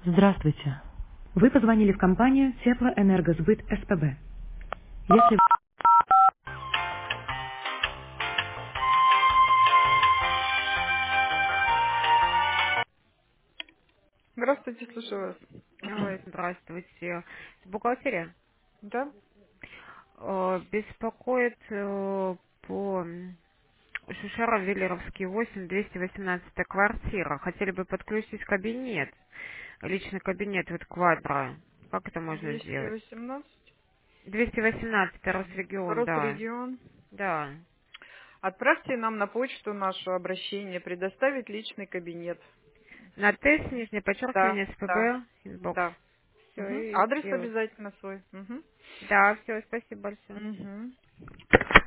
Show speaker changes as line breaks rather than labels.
Здравствуйте. Вы позвонили в компанию Теплоэнергосбыт СПБ. Если... Здравствуйте, слушаю вас.
Ой, здравствуйте. Бухгалтерия
Да?
беспокоит по Шушера-Веллеровский 8, 218 квартира. Хотели бы подключить кабинет, личный кабинет вот квадро. Как это можно сделать?
218.
218 Росрегион, да.
Росрегион.
Да.
Отправьте нам на почту наше обращение, предоставить личный кабинет.
На тест, нижнее
Да,
подчеркивание,
да,
СПБ, инбокс.
да.
Все,
Мгм.
и
Адрес
сделаю.
обязательно свой. Мгм.
Да, все, спасибо большое.
Мгм.